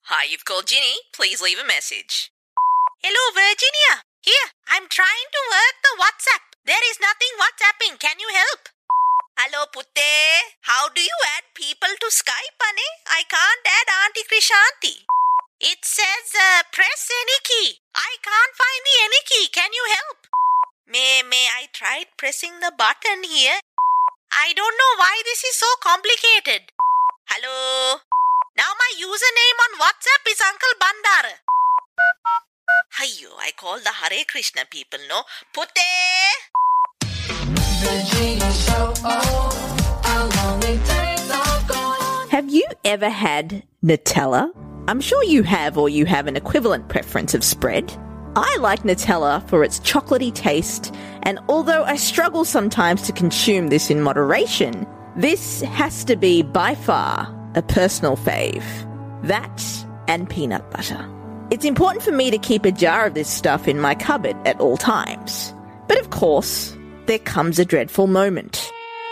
Hi, you've called Ginny. Please leave a message. Hello, Virginia. Here, I'm trying to work the WhatsApp. There is nothing WhatsApping. Can you help? Hello, Putte. How do you add people to Skype, Ane? I can't add Auntie Krishanti. It says press any key. I can't find the any key. Can you help? May I tried pressing the button here. I don't know why this is so complicated. Hello. Now my username on WhatsApp is Uncle Bandara. Ayyo, I call the Hare Krishna people, no? Putte! Have you ever had Nutella? I'm sure you have, or you have an equivalent preference of spread. I like Nutella for its chocolatey taste, and although I struggle sometimes to consume this in moderation, this has to be by far a personal fave. That and peanut butter. It's important for me to keep a jar of this stuff in my cupboard at all times. But of course, there comes a dreadful moment.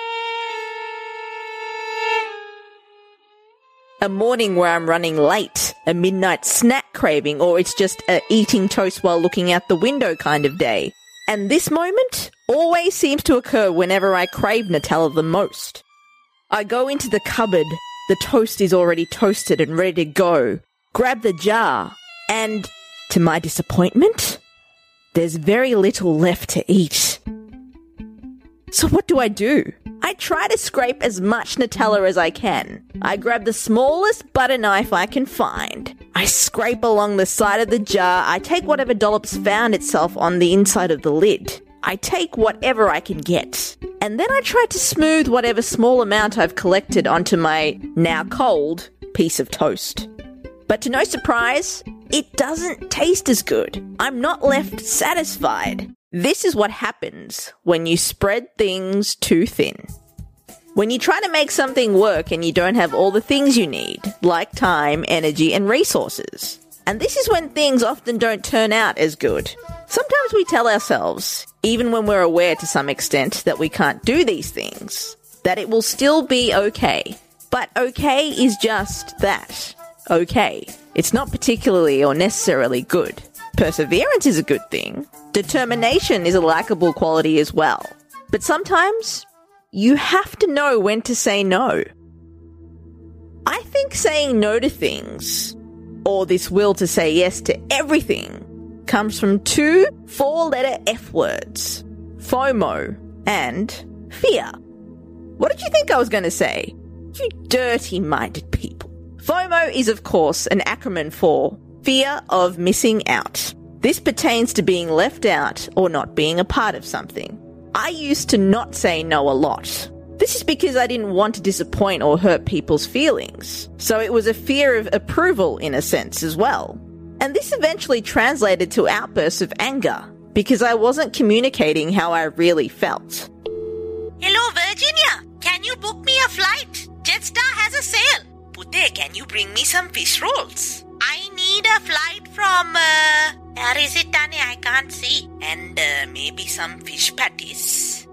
A morning where I'm running late, a midnight snack craving, or it's just a eating toast while looking out the window kind of day. And this moment always seems to occur whenever I crave Nutella the most. I go into the cupboard, the toast is already toasted and ready to go, grab the jar, and, to my disappointment, there's very little left to eat. So what do? I try to scrape as much Nutella as I can. I grab the smallest butter knife I can find. I scrape along the side of the jar. I take whatever dollops found itself on the inside of the lid. I take whatever I can get. And then I try to smooth whatever small amount I've collected onto my, now cold, piece of toast. But to no surprise, it doesn't taste as good. I'm not left satisfied. This is what happens when you spread things too thin. When you try to make something work and you don't have all the things you need, like time, energy, and resources. And this is when things often don't turn out as good. Sometimes we tell ourselves, even when we're aware to some extent that we can't do these things, that it will still be okay. But okay is just that. Okay. It's not particularly or necessarily good. Perseverance is a good thing. Determination is a likable quality as well. But sometimes you have to know when to say no. I think saying no to things, or this will to say yes to everything, comes from two 4-letter F words: FOMO and fear. What did you think I was going to say? You dirty-minded people. FOMO is, of course, an acronym for fear of missing out. This pertains to being left out or not being a part of something. I used to not say no a lot. This is because I didn't want to disappoint or hurt people's feelings. So it was a fear of approval in a sense as well. And this eventually translated to outbursts of anger because I wasn't communicating how I really felt. Hello, Virginia. Can you book me a flight? Jetstar has a sale. Putte, can you bring me some fish rolls? I need a flight from, where is it, Tane? I can't see. And maybe some fish patties.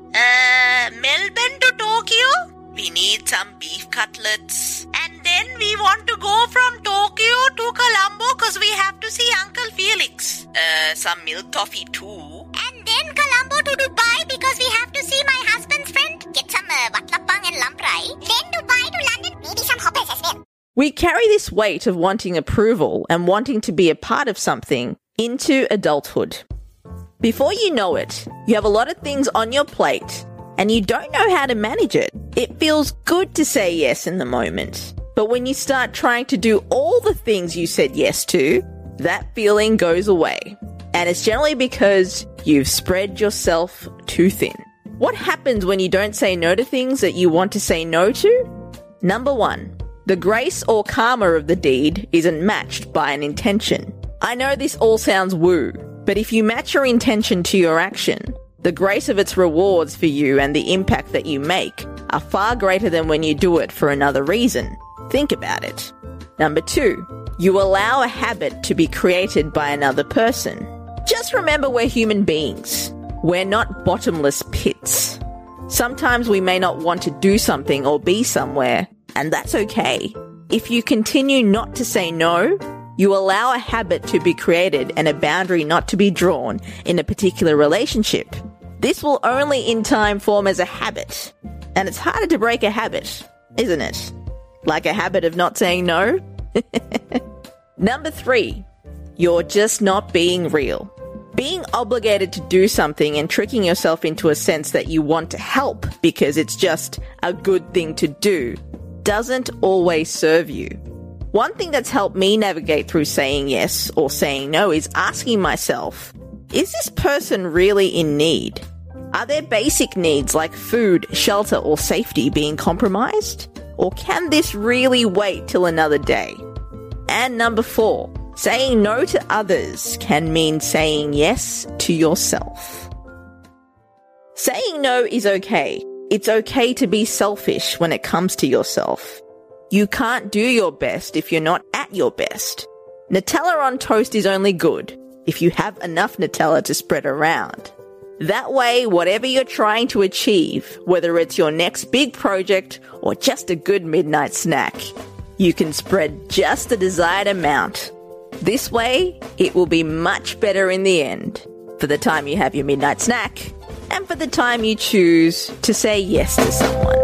Melbourne to Tokyo? We need some beef cutlets. And then we want to go from Tokyo to Colombo because we have to see Uncle Felix. Some milk toffee too. And then Colombo to Dubai because we have to see my husband's friend. Get some Watlapang and Lamprai. Then Dubai to London. Maybe some hoppers as well. We carry this weight of wanting approval and wanting to be a part of something into adulthood. Before you know it, you have a lot of things on your plate and you don't know how to manage it. It feels good to say yes in the moment. But when you start trying to do all the things you said yes to, that feeling goes away. And it's generally because you've spread yourself too thin. What happens when you don't say no to things that you want to say no to? Number 1. The grace or karma of the deed isn't matched by an intention. I know this all sounds woo, but if you match your intention to your action, the grace of its rewards for you and the impact that you make are far greater than when you do it for another reason. Think about it. Number 2, you allow a habit to be created by another person. Just remember we're human beings. We're not bottomless pits. Sometimes we may not want to do something or be somewhere, and that's okay. If you continue not to say no, you allow a habit to be created and a boundary not to be drawn in a particular relationship. This will only in time form as a habit. And it's harder to break a habit, isn't it? Like a habit of not saying no? Number 3, you're just not being real. Being obligated to do something and tricking yourself into a sense that you want to help because it's just a good thing to do doesn't always serve you. One thing that's helped me navigate through saying yes or saying no is asking myself, is this person really in need? Are their basic needs like food, shelter, or safety being compromised? Or can this really wait till another day? And number 4, saying no to others can mean saying yes to yourself. Saying no is okay. It's okay to be selfish when it comes to yourself. You can't do your best if you're not at your best. Nutella on toast is only good if you have enough Nutella to spread around. That way, whatever you're trying to achieve, whether it's your next big project or just a good midnight snack, you can spread just the desired amount. This way, it will be much better in the end, for the time you have your midnight snack, and for the time you choose to say yes to someone.